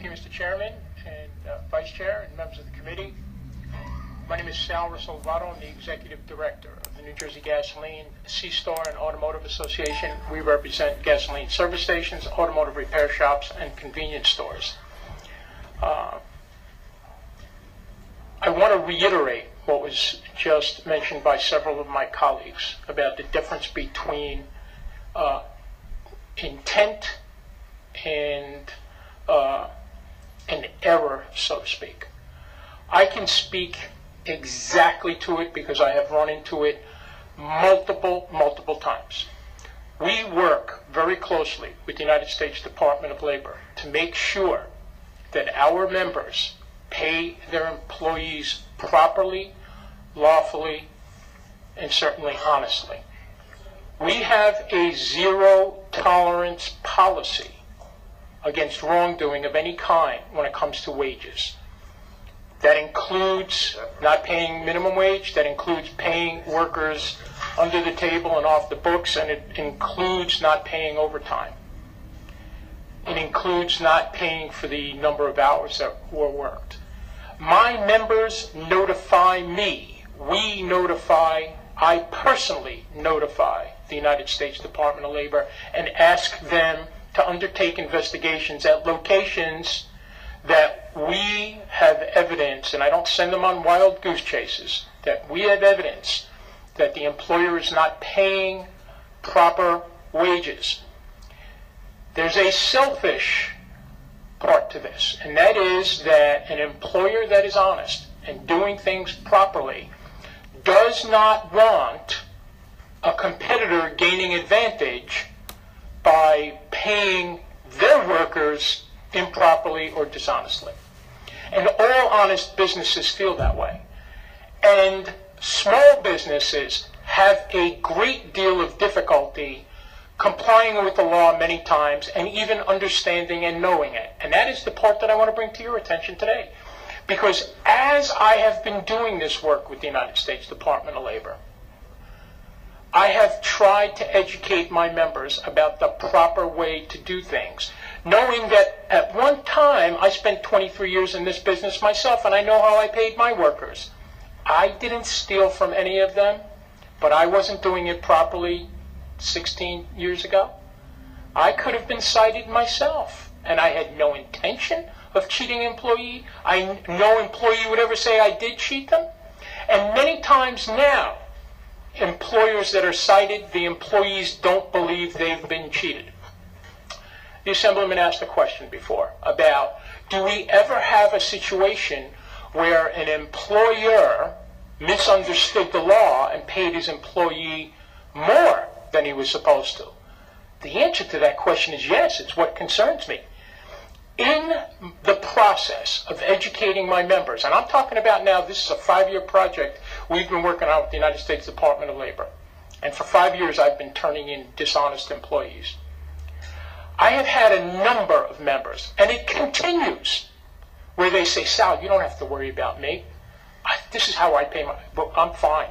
you, Mr. Chairman and Vice Chair and members of the committee. My name is Sal Risolvato. I'm the Executive Director of the New Jersey Gasoline, C-Star, and Automotive Association. We represent gasoline service stations, automotive repair shops, and convenience stores. I want to reiterate what was just mentioned by several of my colleagues about the difference between intent and an error, so to speak. I can speak exactly to it because I have run into it multiple times. We work very closely with the United States Department of Labor to make sure that our members pay their employees properly, lawfully, and certainly honestly. We have a zero-tolerance policy against wrongdoing of any kind when it comes to wages. That includes not paying minimum wage, that includes paying workers under the table and off the books, and it includes not paying overtime. It includes not paying for the number of hours that were worked. My members notify me. I personally notify the United States Department of Labor and ask them to undertake investigations at locations that we have evidence, and I don't send them on wild goose chases, that we have evidence that the employer is not paying proper wages. There's a selfish part to this, and that is that an employer that is honest and doing things properly does not want a competitor gaining advantage by paying their workers improperly or dishonestly. And all honest businesses feel that way. And small businesses have a great deal of difficulty complying with the law many times and even understanding and knowing it. And that is the part that I want to bring to your attention today. Because as I have been doing this work with the United States Department of Labor, I have tried to educate my members about the proper way to do things, knowing that at one time I spent 23 years in this business myself, and I know how I paid my workers. I didn't steal from any of them, but I wasn't doing it properly 16 years ago. I could have been cited myself, and I had no intention of cheating an employee. No employee would ever say I did cheat them. And many times now, employers that are cited, the employees don't believe they've been cheated. The Assemblyman asked a question before about, do we ever have a situation where an employer misunderstood the law and paid his employee more than he was supposed to? The answer to that question is yes. It's what concerns me. In the process of educating my members, and I'm talking about now, this is a 5-year project we've been working on with the United States Department of Labor. And for 5 years, I've been turning in dishonest employees. I have had a number of members, and it continues, where they say, Sal, you don't have to worry about me. This is how I pay my, I'm fine.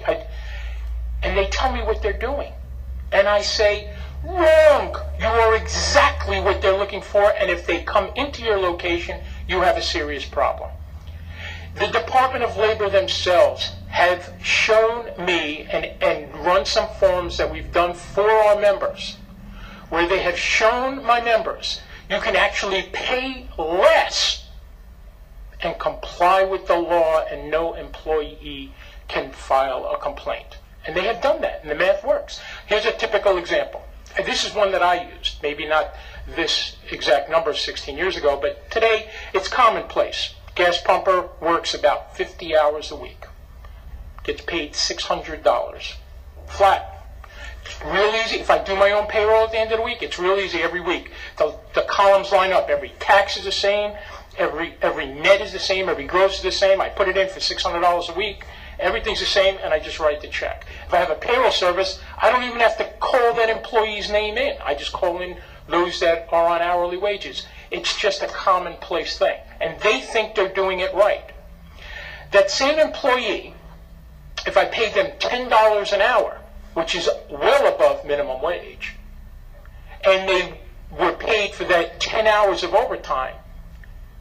And they tell me what they're doing. And I say, wrong. You are exactly what they're looking for, and if they come into your location, you have a serious problem. The Department of Labor themselves have shown me and run some forms that we've done for our members, where they have shown my members you can actually pay less and comply with the law, and no employee can file a complaint. And they have done that, and the math works. Here's a typical example. And this is one that I used, maybe not this exact number 16 years ago, but today it's commonplace. Gas pumper works about 50 hours a week. Gets paid $600. Flat. It's real easy. If I do my own payroll at the end of the week, it's real easy every week. The columns line up. Every tax is the same. Every net is the same. Every gross is the same. I put it in for $600 a week. Everything's the same, and I just write the check. If I have a payroll service, I don't even have to call that employee's name in. I just call in those that are on hourly wages. It's just a commonplace thing. And they think they're doing it right. That same employee, if I paid them $10 an hour, which is well above minimum wage, and they were paid for that 10 hours of overtime,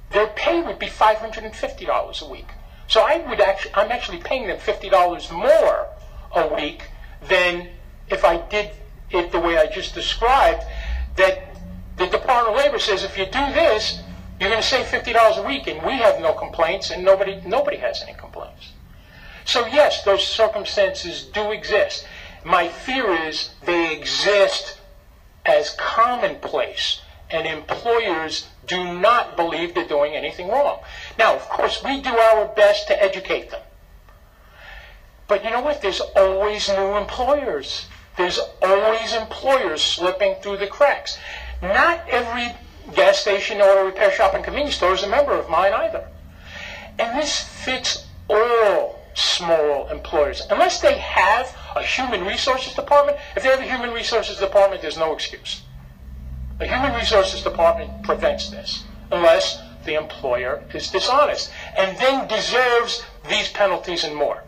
their pay would be $550 a week. So I'm actually paying them $50 more a week than if I did it the way I just described, that the Department of Labor says if you do this, you're going to save $50 a week, and we have no complaints, and nobody has any complaints. So yes, those circumstances do exist. My fear is they exist as commonplace, and employers do not believe they're doing anything wrong. Now, of course, we do our best to educate them. But you know what? There's always new employers. There's always employers slipping through the cracks. Not every gas station, auto repair shop, and convenience store is a member of mine either. And this fits all small employers. Unless they have a human resources department, if they have a human resources department, there's no excuse. A human resources department prevents this, unless the employer is dishonest, and then deserves these penalties and more.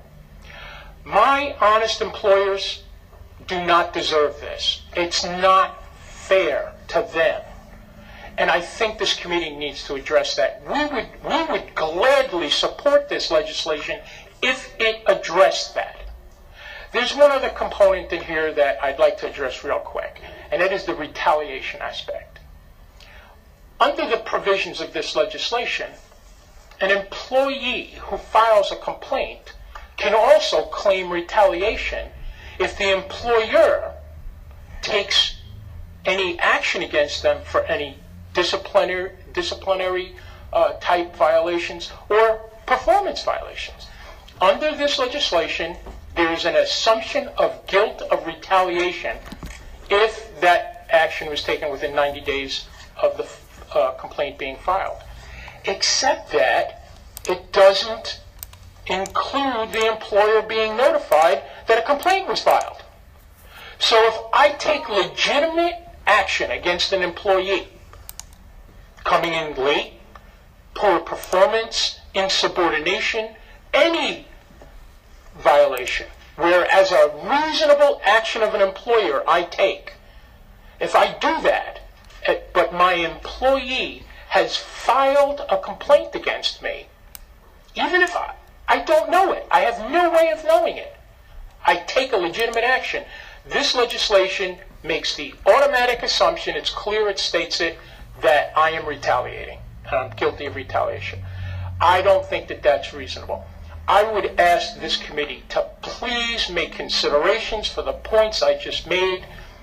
My honest employers do not deserve this. It's not fair to them. And I think this committee needs to address that. We would gladly support this legislation if it addressed that. There's one other component in here that I'd like to address real quick, and that is the retaliation aspect. Under the provisions of this legislation, an employee who files a complaint can also claim retaliation if the employer takes any action against them for any disciplinary type violations or performance violations. Under this legislation, there is an assumption of guilt of retaliation if that action was taken within 90 days of the complaint being filed, except that it doesn't include the employer being notified that a complaint was filed. So if I take legitimate action against an employee, coming in late, poor performance, insubordination, any violation, where as a reasonable action of an employer I take, if I do that, but my employee has filed a complaint against me, even if I don't know it, I have no way of knowing it, I take a legitimate action. This legislation makes the automatic assumption, it's clear, it states it, that I am retaliating, and I'm guilty of retaliation. I don't think that that's reasonable. I would ask this committee to please make considerations for the points I just made,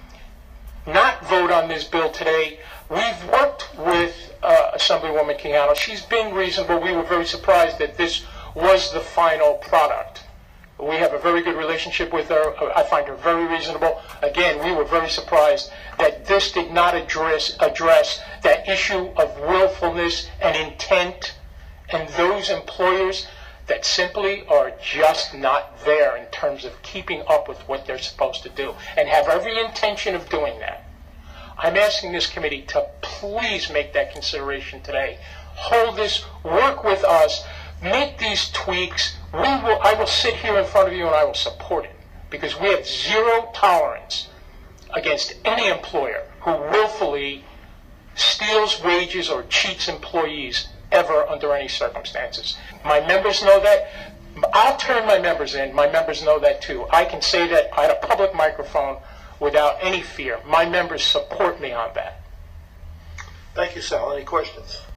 not vote on this bill today. We've worked with Assemblywoman Quijano. She's been reasonable. We were very surprised that this was the final product. We have a very good relationship with her. I find her very reasonable. Again, we were very surprised that this did not address that issue of willfulness and intent, and those employers that simply are just not there in terms of keeping up with what they're supposed to do and have every intention of doing that. I'm asking this committee to please make that consideration today. Hold this, work with us, make these tweaks. I will sit here in front of you and I will support it, because we have zero tolerance against any employer who willfully steals wages or cheats employees ever under any circumstances. My members know that. I'll turn my members in. My members know that too. I can say that at a public microphone without any fear. My members support me on that. Thank you, Sal. Any questions?